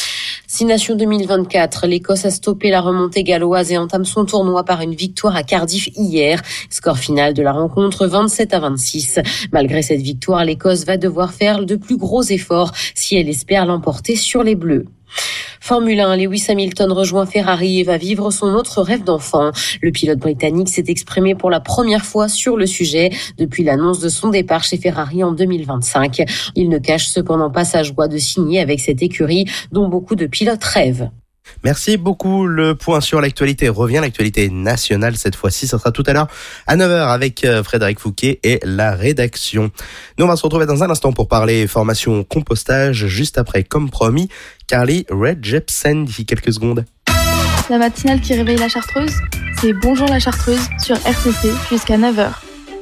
Six Nations deux mille vingt-quatre, l'Écosse a stoppé la remontée galloise et entame son tournoi par une victoire à Cardiff hier. Score final de la rencontre vingt-sept à vingt-six. Malgré cette victoire, l'Écosse va devoir faire de plus gros efforts si elle espère l'emporter sur les Bleus. Formule un, Lewis Hamilton rejoint Ferrari et va vivre son autre rêve d'enfant. Le pilote britannique s'est exprimé pour la première fois sur le sujet depuis l'annonce de son départ chez Ferrari en deux mille vingt-cinq. Il ne cache cependant pas sa joie de signer avec cette écurie dont beaucoup de pilotes rêvent. Merci beaucoup. Le point sur l'actualité revient, l'actualité nationale cette fois-ci. Ça sera tout à l'heure à neuf heures avec Frédéric Fouquet et la rédaction. Nous, on va se retrouver dans un instant pour parler formation compostage juste après, comme promis, Carly Rae Jepsen d'ici quelques secondes. La matinale qui réveille la Chartreuse, c'est Bonjour la Chartreuse sur R C C jusqu'à neuf heures.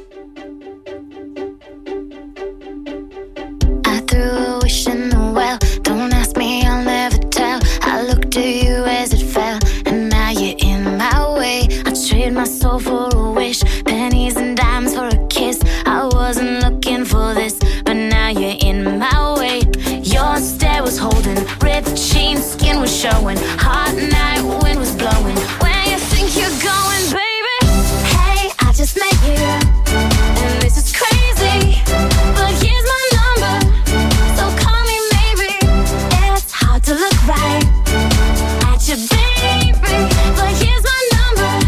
My soul for a wish, pennies and dimes for a kiss. I wasn't looking for this, but now you're in my way. Your stare was holding, ripped jeans, skin was showing. Hot night, wind was blowing. Where you think you're going, baby? Hey, I just met you, and this is crazy, but here's my number, so call me maybe. It's hard to look right at you, baby, but here's my number.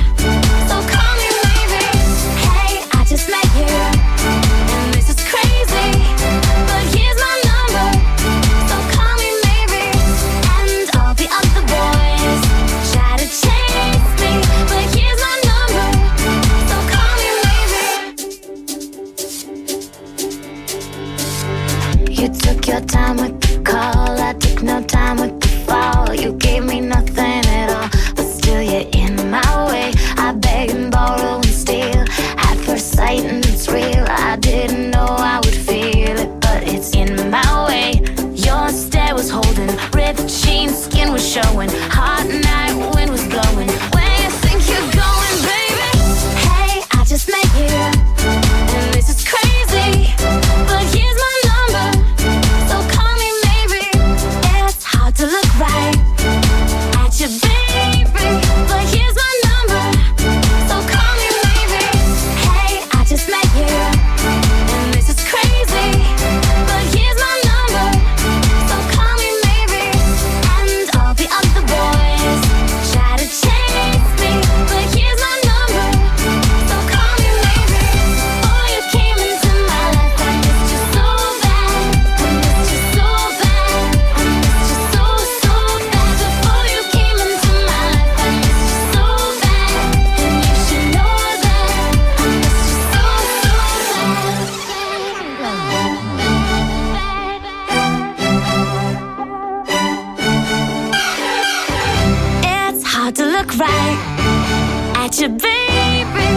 Your time with the call, I took no time with the fall. You gave me nothing at all, but still you're in my way. I beg and borrow and steal at first sight, and it's real. I didn't know I would feel it, but it's in my way. Your stare was holding, ripped jeans, skin was showing. Hot night, wind was blowing. Where you think you're going, baby? Hey, I just met you, and this is crazy, but here's my number. To look right at you, baby, but here's my number, so call me maybe. Hey, I just met you, and this is crazy, but here's my number, so call me maybe. And all the other boys try to chase me, but here's my number, so call me maybe. Oh, you came into my life, I missed you so bad, I missed you so bad, I missed you so to look right at you, baby.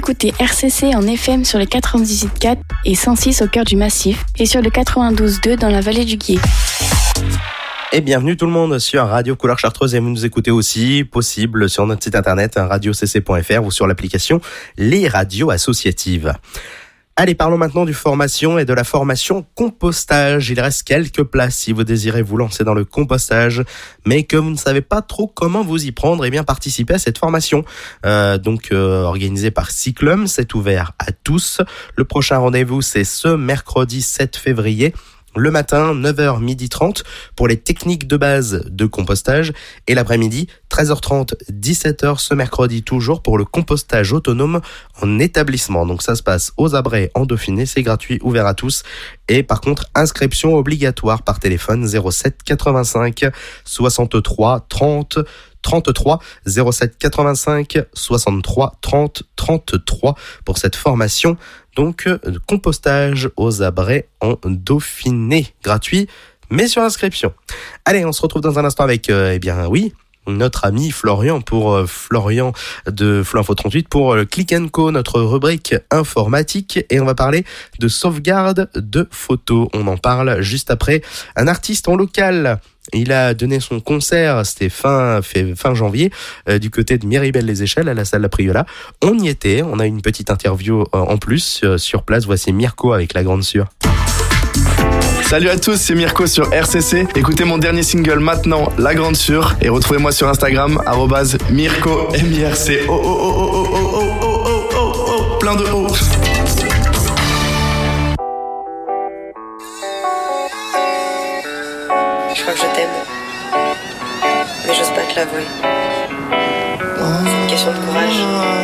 écoutez R C C en F M sur le quatre-vingt-dix-huit virgule quatre et cent six au cœur du massif et sur le quatre-vingt-douze virgule deux dans la vallée du Guiers. Et bienvenue tout le monde sur Radio Couleur Chartreuse et vous nous écoutez aussi, possible sur notre site internet radio c c point f r ou sur l'application Les Radios Associatives. Allez, parlons maintenant du formation et de la formation compostage. Il reste quelques places si vous désirez vous lancer dans le compostage, mais que vous ne savez pas trop comment vous y prendre, et bien participez à cette formation. Euh, donc euh, organisée par Cyclum, c'est ouvert à tous. Le prochain rendez-vous, c'est ce mercredi sept février. Le matin, neuf heures midi trente pour les techniques de base de compostage et l'après-midi, treize heures trente, dix-sept heures ce mercredi toujours pour le compostage autonome en établissement. Donc ça se passe aux Abrets en Dauphiné, c'est gratuit, ouvert à tous. Et par contre, inscription obligatoire par téléphone zéro sept quatre-vingt-cinq soixante-trois trente trente-trois zéro sept quatre-vingt-cinq soixante-trois trente trente-trois pour cette formation. Donc, compostage aux Abrets en Dauphiné. Gratuit, mais sur inscription. Allez, on se retrouve dans un instant avec, euh, eh bien, oui, notre ami Florian pour euh, Florian de Flinfo trente-huit pour euh, Click and Co, notre rubrique informatique. Et on va parler de sauvegarde de photos. On en parle juste après. Un artiste en local. Il a donné son concert, c'était fin, fin janvier, euh, du côté de Miribel-les-Échelles, à la salle La Priola. On y était, on a une petite interview euh, en plus euh, sur place. Voici Mirko avec La Grande Sûre. Salut à tous, c'est Mirko sur R C C. Écoutez mon dernier single maintenant, La Grande Sûre, et retrouvez-moi sur Instagram, arrobase Mirko, M I R C O O O O O O O O O, plein de O. Je crois que je t'aime, mais j'ose pas te l'avouer. C'est une question de courage.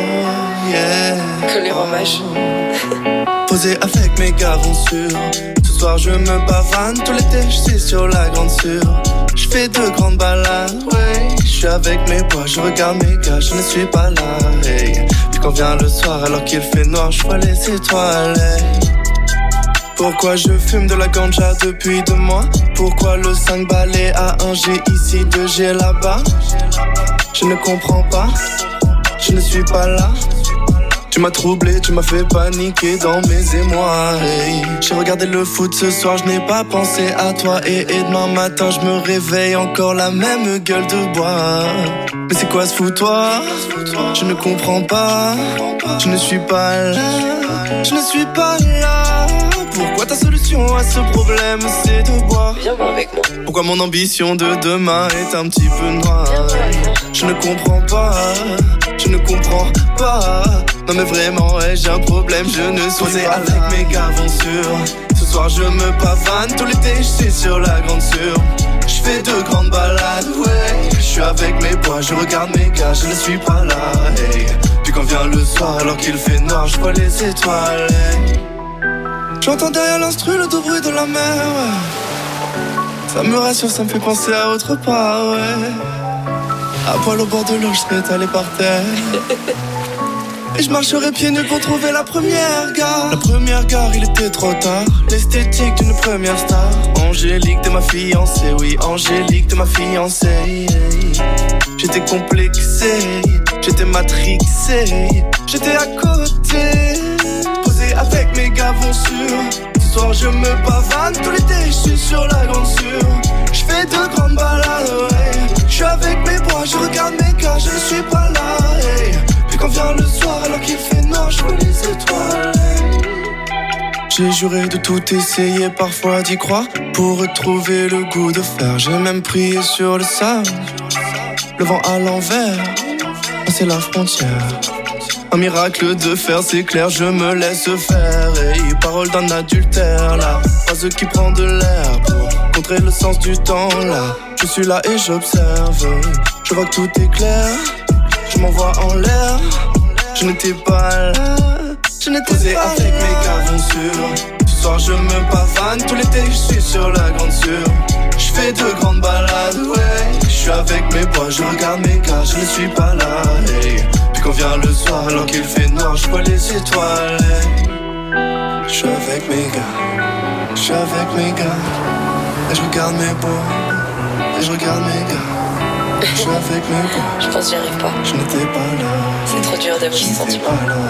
Que les romages. Posé avec mes gars vont sûrs. Ce soir je me pavane, tout l'été je suis sur la grande sûre. Je fais de grandes balades, ouais. Je suis avec mes bois, je regarde mes gars, je ne suis pas là, hey. Puis quand vient le soir alors qu'il fait noir, je vois les étoiles, hey. Pourquoi je fume de la ganja depuis deux mois? Pourquoi le cinq balais à un G ici, deux G là-bas? Je ne comprends pas, je ne suis pas là. Tu m'as troublé, tu m'as fait paniquer dans mes émois, hey. J'ai regardé le foot ce soir, je n'ai pas pensé à toi. Et, et demain matin je me réveille encore la même gueule de bois. Mais c'est quoi ce foutoir? Je ne comprends pas, je ne suis pas là, je ne suis pas là. Pourquoi ta solution à ce problème c'est de boire? Viens voir avec moi. Pourquoi mon ambition de demain est un petit peu noire? Je ne comprends pas, je ne comprends pas. Non mais vraiment ouais, j'ai un problème, je ne suis posé pas avec mes gars vont sûrs. Ce soir je me pavane, tout l'été je suis sur la grande sûre. Je fais de grandes balades, ouais. Je suis avec mes bois, je regarde mes gars, je ne suis pas là, hey. Puis quand vient le soir alors qu'il fait noir, je vois les étoiles, hey. J'entends derrière l'instru le doux bruit de la mer, ouais. Ça me rassure, ça me fait penser à autre part, ouais. À poil au bord de l'eau, je serais étalé par terre. Et je marcherai pieds nus pour trouver la première gare. La première gare, il était trop tard. L'esthétique d'une première star. Angélique, t'es ma fiancée, oui. Angélique, t'es ma fiancée. J'étais complexé, j'étais matrixé. J'étais à côté, posé avec mes gars vont sûrs. Ce soir je me pavane, tout l'été je suis sur la grande sûre. Je fais de grandes balades, ouais. Je suis avec mes bois, je regarde mes gars, je ne suis pas là, hey. Puis quand vient le soir alors qu'il fait noir, je vois les étoiles, hey. J'ai juré de tout essayer, parfois d'y croire, pour retrouver le goût de faire. J'ai même prié sur le sable, le vent à l'envers, c'est la frontière. Un miracle de fer, c'est clair, je me laisse faire. Et hey, parole d'un adultère, là, phrase qui prend de l'air pour contrer le sens du temps, là. Je suis là et j'observe, je vois que tout est clair. Je m'envoie en l'air, je n'étais pas là, je n'étais posé pas avec là. Mes gars vont sûrs. Ce soir je me pavane, tout l'été je suis sur la grande sûre. Je fais de grandes balades, ouais. Je suis avec mes bois, je regarde mes gars, je ne suis pas là, hey. Puis quand vient le soir alors qu'il fait noir, je vois les étoiles, hey. Je suis avec mes gars, je suis avec mes gars. Et je regarde mes bois, et je regarde mes gars. Je suis avec mes gars. Je pense que j'y arrive pas. Je n'étais pas là. C'est trop dur d'avouer ses sentiments. Pas là.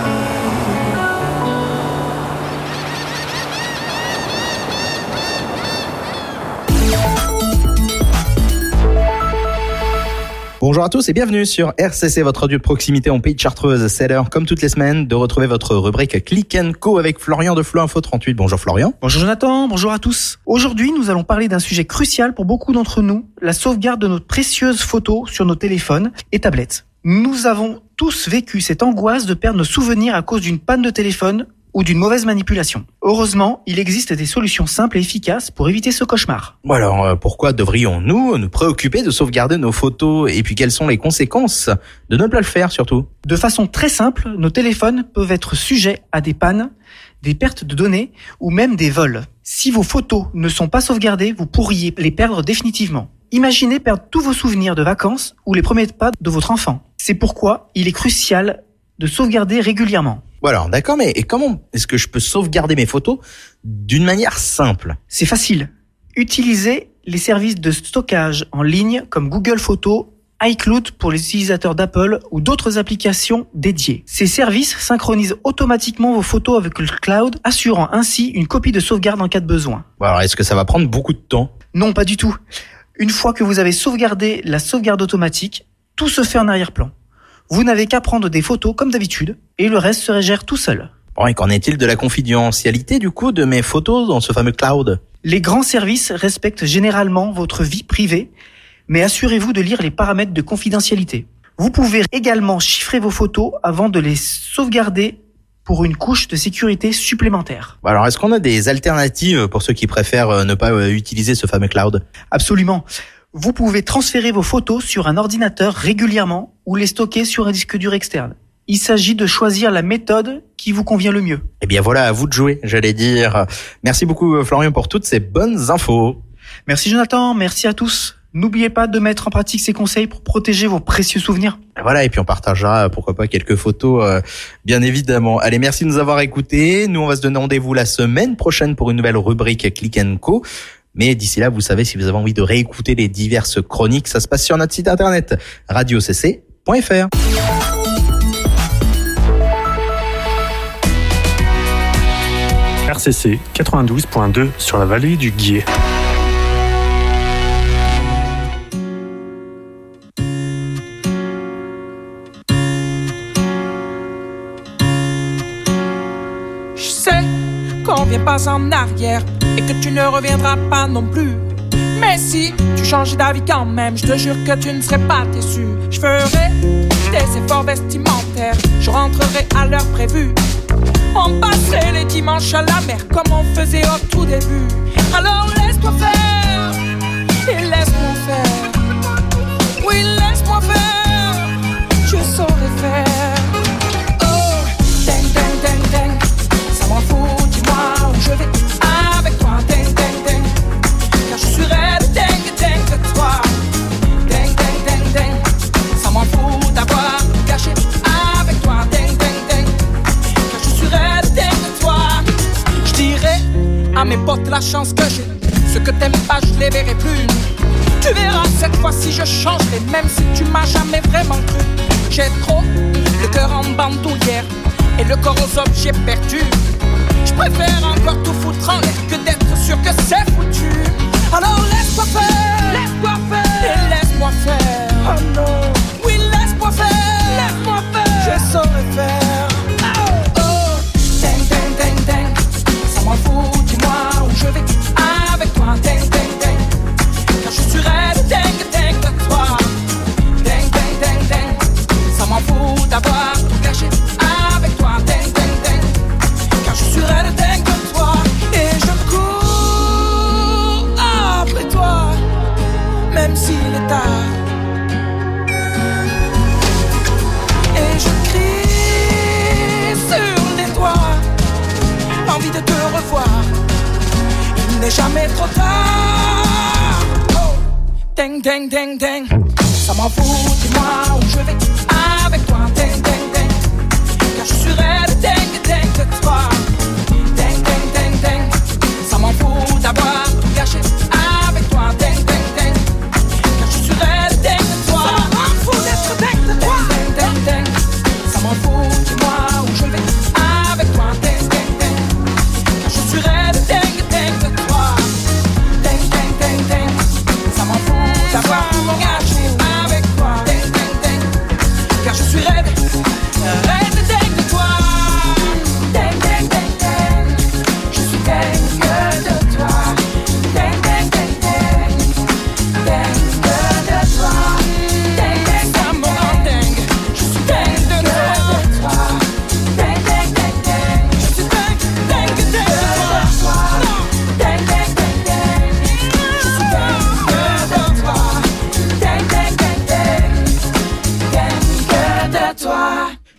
Bonjour à tous et bienvenue sur R C C, votre radio de proximité en pays de Chartreuse. C'est l'heure, comme toutes les semaines, de retrouver votre rubrique Click and Co avec Florian de Flo Info trente-huit. Bonjour Florian. Bonjour Jonathan, bonjour à tous. Aujourd'hui, nous allons parler d'un sujet crucial pour beaucoup d'entre nous, la sauvegarde de nos précieuses photos sur nos téléphones et tablettes. Nous avons tous vécu cette angoisse de perdre nos souvenirs à cause d'une panne de téléphone ou d'une mauvaise manipulation. Heureusement, il existe des solutions simples et efficaces pour éviter ce cauchemar. Bon alors, euh, pourquoi devrions-nous nous préoccuper de sauvegarder nos photos et puis quelles sont les conséquences de ne pas le faire surtout ? De façon très simple, nos téléphones peuvent être sujets à des pannes, des pertes de données ou même des vols. Si vos photos ne sont pas sauvegardées, vous pourriez les perdre définitivement. Imaginez perdre tous vos souvenirs de vacances ou les premiers pas de votre enfant. C'est pourquoi il est crucial de sauvegarder régulièrement. Bon alors, d'accord, mais comment est-ce que je peux sauvegarder mes photos d'une manière simple ? C'est facile. Utilisez les services de stockage en ligne comme Google Photos, iCloud pour les utilisateurs d'Apple ou d'autres applications dédiées. Ces services synchronisent automatiquement vos photos avec le cloud, assurant ainsi une copie de sauvegarde en cas de besoin. Bon alors, est-ce que ça va prendre beaucoup de temps ? Non, pas du tout. Une fois que vous avez sauvegardé la sauvegarde automatique, tout se fait en arrière-plan. Vous n'avez qu'à prendre des photos comme d'habitude et le reste se gère tout seul. Bon, et qu'en est-il de la confidentialité du coup de mes photos dans ce fameux cloud ? Les grands services respectent généralement votre vie privée, mais assurez-vous de lire les paramètres de confidentialité. Vous pouvez également chiffrer vos photos avant de les sauvegarder pour une couche de sécurité supplémentaire. Alors, est-ce qu'on a des alternatives pour ceux qui préfèrent ne pas utiliser ce fameux cloud ? Absolument. Vous pouvez transférer vos photos sur un ordinateur régulièrement ou les stocker sur un disque dur externe. Il s'agit de choisir la méthode qui vous convient le mieux. Eh bien voilà, à vous de jouer, j'allais dire. Merci beaucoup Florian pour toutes ces bonnes infos. Merci Jonathan, merci à tous. N'oubliez pas de mettre en pratique ces conseils pour protéger vos précieux souvenirs. Voilà, et puis on partagera, pourquoi pas, quelques photos, euh, bien évidemment. Allez, merci de nous avoir écoutés. Nous, on va se donner rendez-vous la semaine prochaine pour une nouvelle rubrique Click and Co. Mais d'ici là, vous savez, si vous avez envie de réécouter les diverses chroniques, ça se passe sur notre site internet radio c c point f r. R C C quatre-vingt-douze point deux sur la vallée du Guiers. Je sais qu'on vient pas en arrière et que tu ne reviendras pas non plus. Mais si tu changes d'avis quand même, je te jure que tu ne serais pas déçu. Je ferai des efforts vestimentaires, je rentrerai à l'heure prévue. On passait les dimanches à la mer comme on faisait au tout début. Alors laisse-toi faire et laisse-moi faire. Oui, laisse-moi faire, je saurai faire. Oh, ding, ding, ding, ding, ça m'en fout, dis-moi où je vais avec toi. Ding, ding, ding, car je suis raide, ding, ding de toi. Ding, ding, ding, ding, ça m'en fout d'avoir caché avec toi. Ding, ding, ding, car je suis raide, ding de toi. Je dirais à mes potes la chance que j'ai, ce que t'aimes pas je les verrai plus. Tu verras cette fois-ci je changerai, même si tu m'as jamais vraiment cru. J'ai trop le cœur en bandoulière et le corps aux objets perdus. Je préfère encore tout foutre en l'air que d'être sûr que c'est foutu. Alors laisse-moi faire, laisse-moi faire, et laisse-moi faire. Oh non, oui laisse-moi faire, laisse-moi faire, je saurais faire. Oh, oh, ding, ding, ding, ding, ça m'en fout, dis-moi où je vais avec toi. Ding, ding, ding, car je suis raide, ding, ding de toi. Ding, ding, ding, ding, ça m'en fout d'avoir tout caché avec toi. Ding, ding, ding, car je suis raide, ding de toi. Et je cours après toi, même s'il est tard. Et je crie sur les toits, envie de te revoir. Il n'est jamais trop tard. Oh, ding, ding, ding, ding, ça m'en fout, dis-moi où je vais avec toi. Ding, ding, ding, car je suis raide, ding, ding de toi. Ding, ding, ding, ding, ça m'en fout d'avoir tout gâché avec toi. Ding, ding, ding, car je suis raide, ding de toi.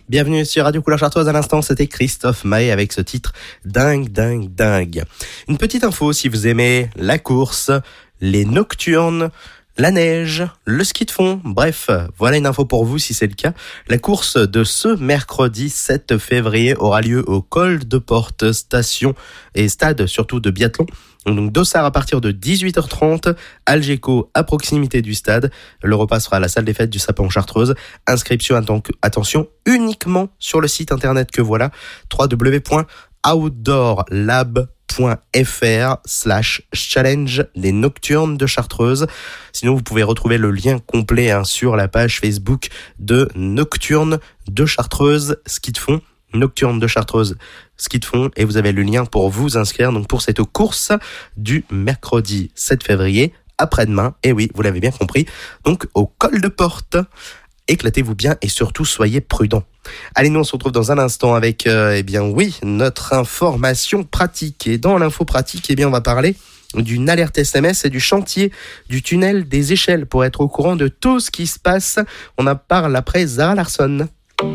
Bienvenue sur Radio Couleur Chartreuse. À l'instant, c'était Christophe Maé avec ce titre Dingue, dingue, dingue. Une petite info si vous aimez la course, les nocturnes, la neige, le ski de fond, bref, voilà une info pour vous si c'est le cas. La course de ce mercredi sept février aura lieu au col de Porte, station et stade surtout de biathlon. Donc Dossard à partir de dix-huit heures trente, Algeco à proximité du stade. Le repas sera à la salle des fêtes du Sapin Chartreuse. Inscription, attention, uniquement sur le site internet que voilà, w w w point outdoorlab point f r slash challenge les nocturnes de Chartreuse. Sinon, vous pouvez retrouver le lien complet hein, sur la page Facebook de Nocturnes de Chartreuse ski de fond. Nocturnes de Chartreuse ski de fond, et vous avez le lien pour vous inscrire donc pour cette course du mercredi sept février, après-demain. Et oui, vous l'avez bien compris, donc au col de Porte. Éclatez-vous bien et surtout soyez prudents. Allez, nous on se retrouve dans un instant avec, euh, eh bien oui, notre information pratique. Et dans l'info pratique, eh bien on va parler d'une alerte S M S et du chantier du tunnel des échelles pour être au courant de tout ce qui se passe. On en parle après Zara Larsson.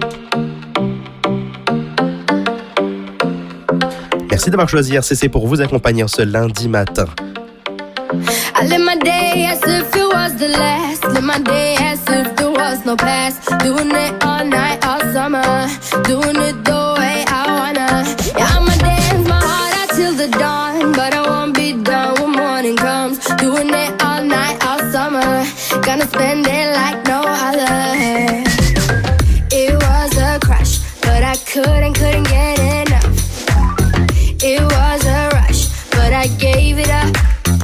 Merci d'avoir choisi R C C pour vous accompagner ce lundi matin. I live my day as if it was the last. Live my day as if there was no past. Doing it all night, all summer. Doing it the way I wanna. Yeah, I'ma dance my heart out till the dawn. But I won't be done when morning comes. Doing it all night, all summer. Gonna spend it like no other. It was a crush, but I couldn't, couldn't get enough. It was a rush, but I gave it up.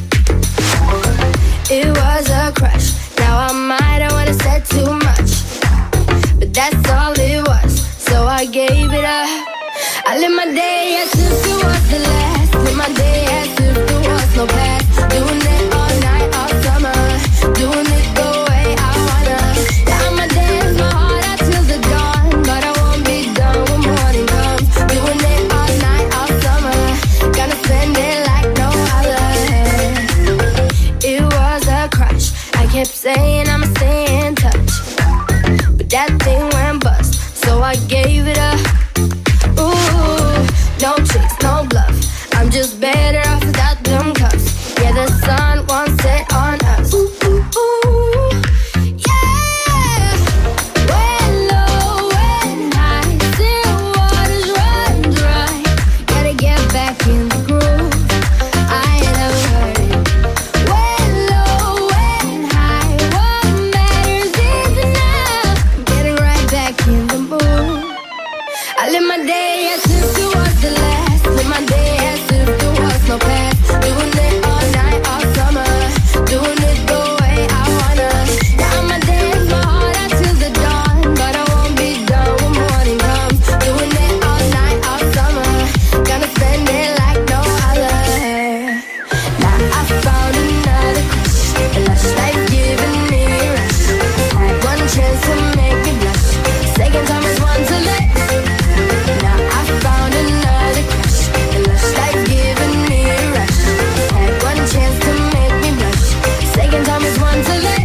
It was a crush. Now I might have wanna said too much, but that's all it was. So I gave it up. I live my day as if it was the last. Live my day as if there was no past. Doing it all night, all summer. Doing it the way I wanna. Yeah, I'ma dance my heart out till the dawn, but I won't be done when morning comes. Doing it all night, all summer. Gonna spend it like no other. It was a crush. I kept saying I'ma stay in touch, but that thing went bust, so I gave it up. Ooh, no tricks, no bluff. I'm just better off without them cuffs. Yeah, the sun won't set on us. Ooh, ooh, ooh. Yeah. When low, when high, still waters run dry. Gotta get back in the groove. I ain't never heard it. When low, when high, what matters is enough. Getting right back in the mood. I live my day as if it was the last. Live my day as if there was no past. Doing it all night, all summer. Doing it the way I wanna. Now I'ma dance my heart out till the dawn, but I won't be done when morning comes. Doing it all night, all summer. Gonna spend it like no other. Now I found another crush. A lush life giving me a rush. Had one chance to make me blush. Second time is one to let. Now I found another crush. A lush life giving me a rush. Had one chance to make me blush. Second time is one to let.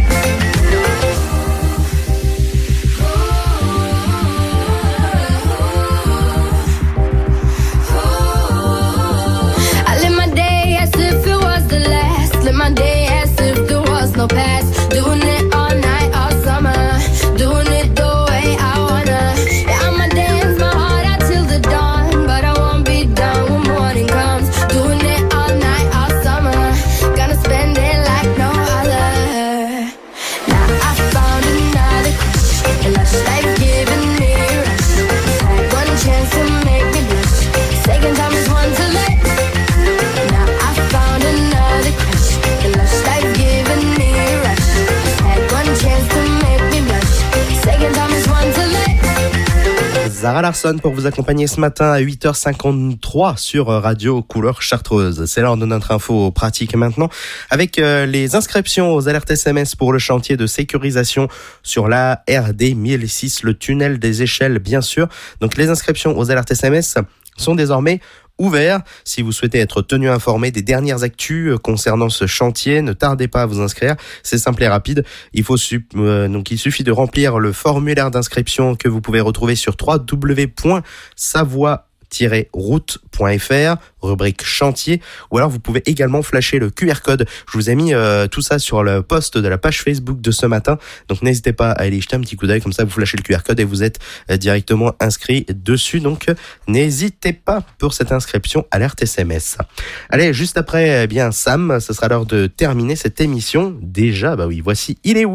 I live my day as if it was the last. Live my day as if there was no past. Doing it all night, all summer. Doing it the way I wanna. Yeah, I'ma dance my heart out till the dawn, but I won't be done when morning comes. Doing it all night, all summer. Gonna spend it like no other. Now I found another crush. A lush life giving me a rush. Had one chance to make me blush. Second time is one to let. Now I found another crush. A lush life giving me a rush. Had one chance to make me blush. Second time is one to let. Zara Larsson pour vous accompagner ce matin à huit heures cinquante-trois sur Radio Couleur Chartreuse. C'est l'heure de notre info pratique maintenant avec euh, les inscriptions aux alertes S M S pour le chantier de sécurisation sur la R D mille six, le tunnel des échelles bien sûr. Donc les inscriptions aux alertes S M S sont désormais ouvert. Si vous souhaitez être tenu informé des dernières actus concernant ce chantier, ne tardez pas à vous inscrire. C'est simple et rapide. Il faut su- euh, donc il suffit de remplir le formulaire d'inscription que vous pouvez retrouver sur w w w point savoie tiret route point f r, rubrique chantier, ou alors vous pouvez également flasher le Q R code. Je vous ai mis euh, tout ça sur le post de la page Facebook de ce matin, donc n'hésitez pas à aller jeter un petit coup d'œil, comme ça vous flashez le Q R code et vous êtes euh, directement inscrit dessus, donc euh, n'hésitez pas pour cette inscription, alerte S M S. Allez, juste après, eh bien Sam, ce sera l'heure de terminer cette émission. Déjà, bah oui, voici Il est où ?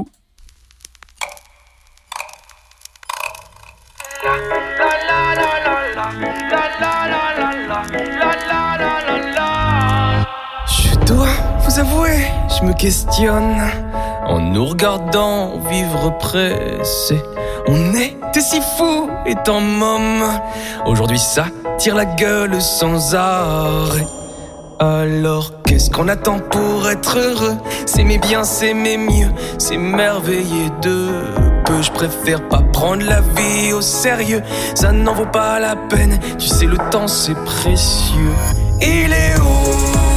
Je dois vous avouer, je me questionne en nous regardant vivre pressé. On était si fous étant mômes. Aujourd'hui ça tire la gueule sans arrêt. Alors qu'est-ce qu'on attend pour être heureux? S'aimer bien, s'aimer mieux, s'émerveiller de peu. Je préfère pas prendre la vie au sérieux, ça n'en vaut pas la peine. Tu sais le temps c'est précieux. Il est où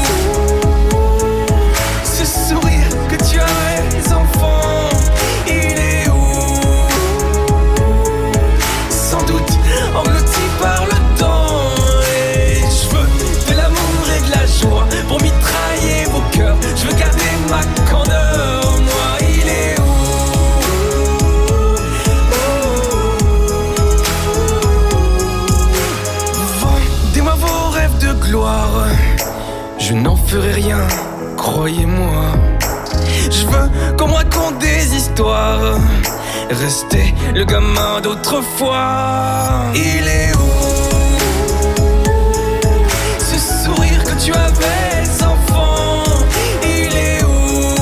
ce sourire que tu as les enfants? Il est où? Sans doute englouti par le temps. Et je veux de l'amour et de la joie pour mitrailler vos cœurs. Je veux garder ma candeur, moi. Il est où? Vendez-moi vos rêves de gloire, je n'en ferai rien, croyez-moi. Je veux qu'on me raconte des histoires, rester le gamin d'autrefois. Il est où ce sourire que tu avais enfant? Il est où?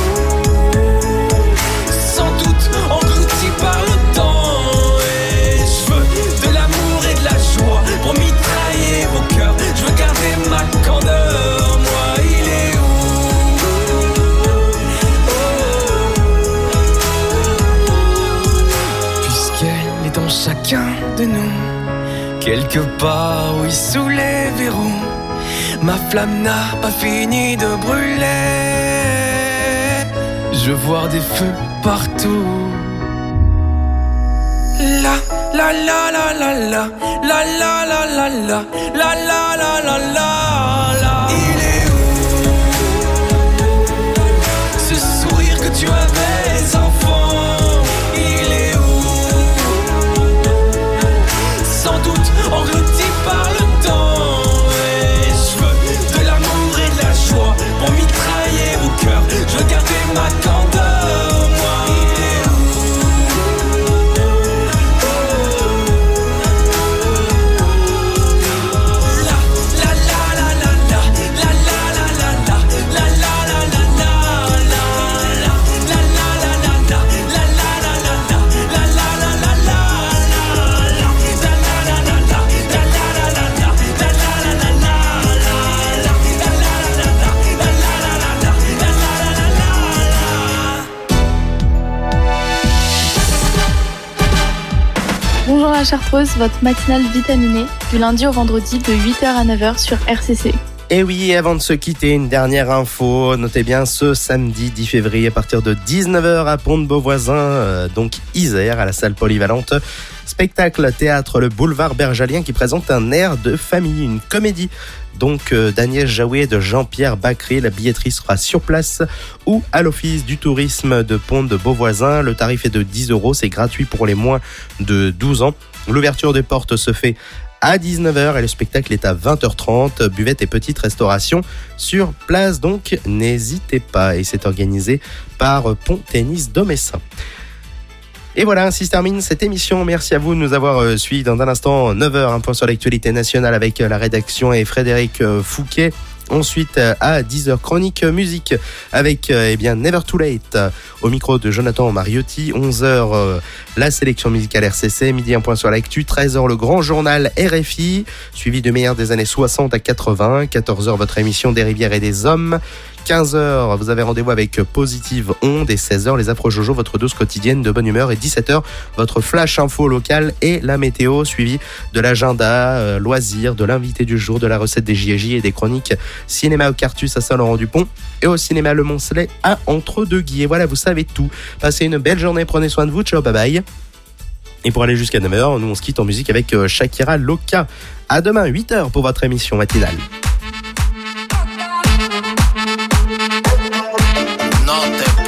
Sans doute englouti par le temps. Et je veux de l'amour et de la joie pour mitrailler vos cœurs. Je veux garder ma candeur, moi. Il est où? Puisqu'elle est dans chacun de nous, quelque part, oui, sous les verrous, ma flamme n'a pas fini de brûler. Je vois des feux partout. La la la la la la la la la la la la la la la la. Il est où ce sourire que tu avais enfant? Il est où? Sans doute englouti par le temps. Et je veux de l'amour et de la joie pour mitrailler vos cœurs. Je veux garder ma candeur, moi. Il est où? Bonjour la Chartreuse, votre matinale vitaminée, du lundi au vendredi de huit heures à neuf heures sur R C C. Et oui, avant de se quitter, une dernière info. Notez bien ce samedi dix février à partir de dix-neuf heures à Pont-de-Beauvoisin, euh, donc Isère, à la salle polyvalente. Spectacle théâtre Le Boulevard Bergalien qui présente un air de famille, une comédie. Donc euh, d'Agnès Jaoui et de Jean-Pierre Bacry. La billetterie sera sur place ou à l'office du tourisme de Pont-de-Beauvoisin. Le tarif est de dix euros, c'est gratuit pour les moins de douze ans. L'ouverture des portes se fait à dix-neuf heures et le spectacle est à vingt heures trente. Buvette et petite restauration sur place, donc n'hésitez pas. Et c'est organisé par Pont Tennis Domessin. Et voilà, ainsi se termine cette émission. Merci à vous de nous avoir suivis. Dans un instant, neuf heures, un point sur l'actualité nationale avec la rédaction et Frédéric Fouquet. Ensuite, à dix heures, chronique musique avec eh bien Never Too Late au micro de Jonathan Mariotti. onze heures, la sélection musicale R C C. Midi, un point sur l'actu. treize heures, le grand journal R F I, suivi de meilleurs des années soixante à quatre-vingts. quatorze heures, votre émission des rivières et des hommes. quinze heures, vous avez rendez-vous avec Positive Onde et seize heures, les Afro Jojo, votre dose quotidienne de bonne humeur et dix-sept heures, votre flash info local et la météo suivi de l'agenda, euh, loisirs, de l'invité du jour, de la recette des J A J et des chroniques cinéma au Cartus à Saint-Laurent-du-Pont et au cinéma Le Moncelet à Entre-deux-Guillemets. Voilà, vous savez tout. Passez une belle journée, prenez soin de vous, ciao, bye bye. Et pour aller jusqu'à neuf heures, nous on se quitte en musique avec Shakira Loca. À demain, huit heures pour votre émission matinale.